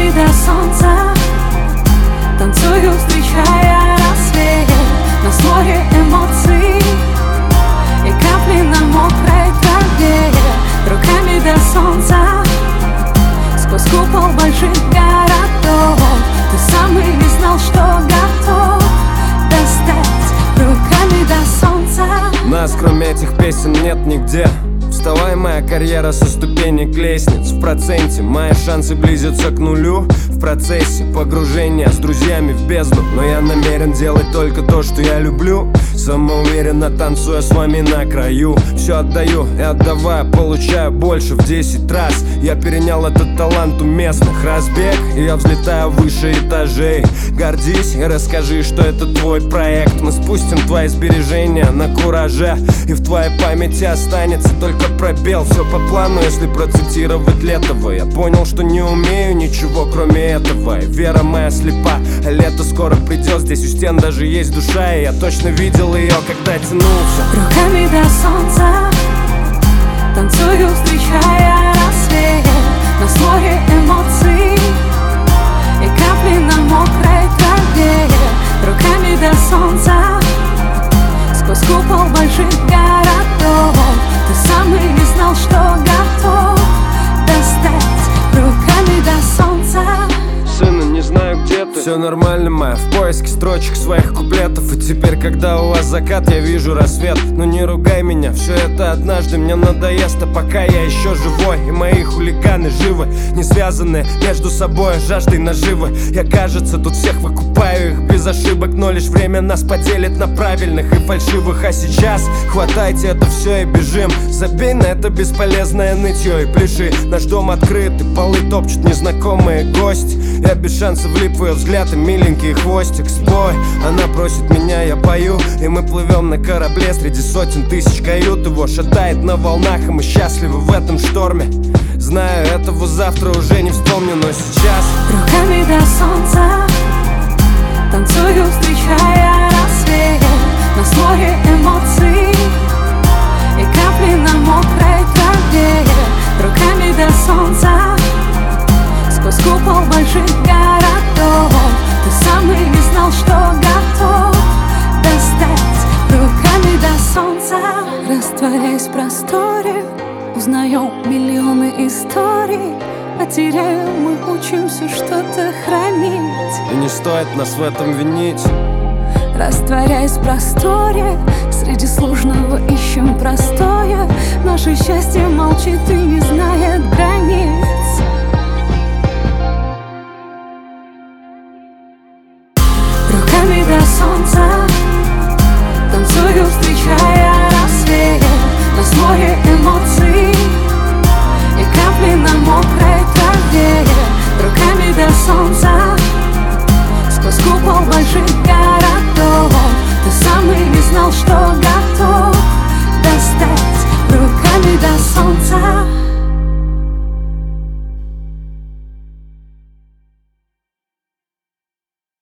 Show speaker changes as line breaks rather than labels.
Руками до солнца танцую, встречая рассвет. Нас море эмоций и капли на мокрой траве. Руками до солнца сквозь купол больших городов. Ты сам и не знал, что готов достать руками до солнца.
Нас, кроме этих песен, нет нигде. Вставай, моя карьера со ступенек лестниц. В проценте мои шансы близятся к нулю. В процессе погружения с друзьями в бездну. Но я намерен делать только то, что я люблю. Самоуверенно танцуя с вами на краю. Все отдаю и отдавая, получаю больше в 10 раз. Я перенял этот талант у местных. Разбег, и я взлетаю выше этажей. Гордись и расскажи, что это твой проект. Мы спустим твои сбережения на кураже, и в твоей памяти останется только пробел. Все по плану, если процитировать Летова. Я понял, что не умею ничего, кроме этого. И вера моя слепа, а лето скоро придет. Здесь у стен даже есть душа, и я точно видел ее, когда тянулся.
Руками до солнца танцую, встречая рассвет. Нас море эмоций и капли на мокрой траве. Руками до солнца сквозь купол больших городов. Ты сам и не знал, что готов достать руками до солнца.
Сына, не знаю, где ты. Все нормально, моя, в поиске строчек своих куплетов. И теперь, когда у вас закат, я вижу рассвет. Но не ругай меня, все это однажды мне надоест. А пока я еще живой, и мои хулиганы живы, не связаны между собой жаждой наживы. Я, кажется, тут всех выкупаю их без ошибок. Но лишь время нас поделит на правильных и фальшивых. А сейчас хватайте это все и бежим. Забей на это бесполезное нытье и пляши. Наш дом открыт, и полы топчут незнакомые гости. Я без шансов влип в ее взгляд и миленький хвостик. Спой, она просит меня, я пою. И мы плывем на корабле среди сотен тысяч кают. Его шатает на волнах, и мы счастливы в этом шторме. Знаю, этого завтра уже не вспомню, но сейчас
руками до солнца танцую, встречая рассвет. Нас море эмоций и капли на мокрой траве. Руками до солнца сквозь купол больших городов. Ты сам и не знал, что готов достать руками до солнца. Растворяясь в просторе, узнаем миллионы историй. Потеряем, мы учимся что-то хранить.
И не стоит нас в этом винить.
Растворяясь в просторе, среди сложного ищем простое. Наше счастье молчит и не знает границ. Руками до солнца танцую, встречая рассвет. Нас море эмоций и капли на мокрой траве. Руками до солнца сквозь купол больших городов. Ты сам и не знал, что